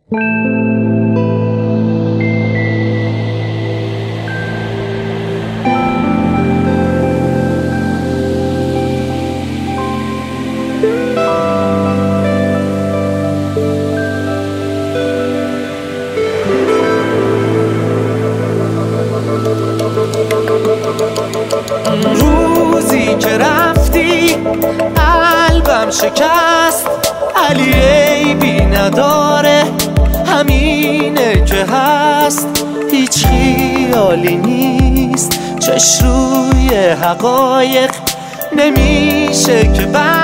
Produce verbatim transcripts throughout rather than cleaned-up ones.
روزی که رفتی قلبم شکست، علی عیبی نداره همینه که هست. هیچ خیالی نیست چش روی حقایق، نمیشه که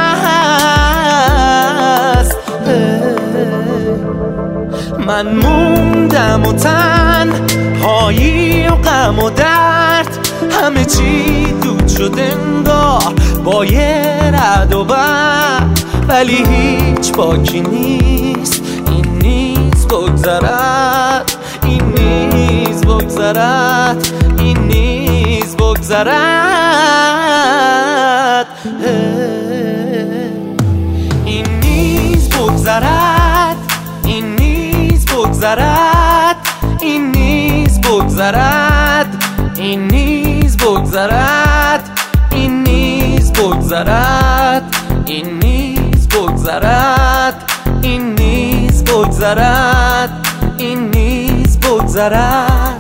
بس. من موندم و تنهایی و غم و درد، همه چی دود شد انگار با یه رعد و برق، ولی هیچ باکی نیست، این نیز بگذرد، این نیز بگذرد، این نیز بگذرد، این نیز بگذرد، این نیز بگذرد، این نیز بگذرد، این نیز بگذرد، این نیز بگذرد، این نیز بگذرد، این نیز بگذرد، این نیز بگذرد.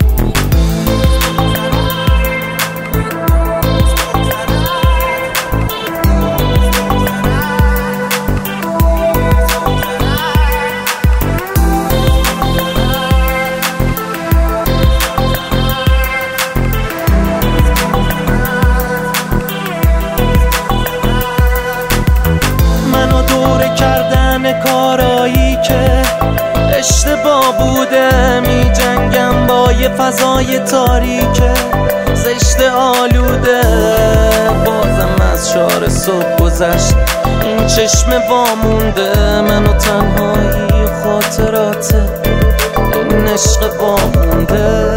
کارایی که اشتباه بوده، می جنگم با یه فضای تاریکه زشت آلوده. بازم از چهار صبح گذشت، این چشم وامونده، من و تنهایی و خاطرات این عشق وامونده.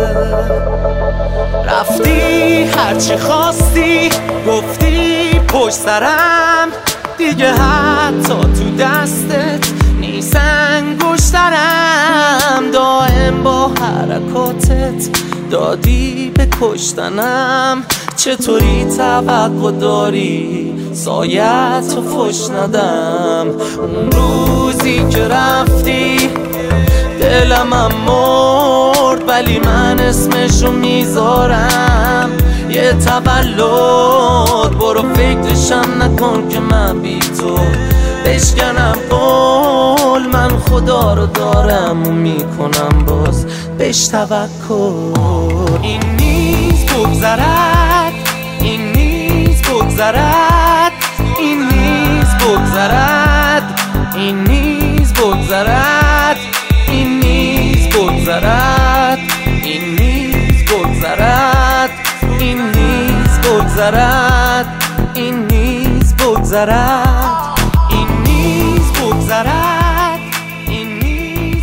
رفتی هرچی خواستی گفتی پشت سرم، دیگه حتی تو دستت نیست انگشترم. دائم با حرکاتت دادی به کشتنم، چطوری توقع داری سایت رو فش ندم. اون روزی که رفتی دلمم مرد، ولی من اسمشو میذارم یه تولد. برو فکرشم نکن که من بی تو بشکنم قول، من خدا رو دارم و میکنم باز بهش توکل. این نیز بگذرد، این نیز بگذرد، این نیز بگذرد، این نیز بگذرد، این نیز بگذرد، این نیز بگذرد، این نیز بگذرد، این نیز بگذرد، این نیز بگذرد، این نیز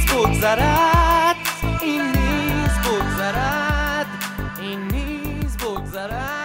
بگذرد، این نیز بگذرد، این نیز بگذرد.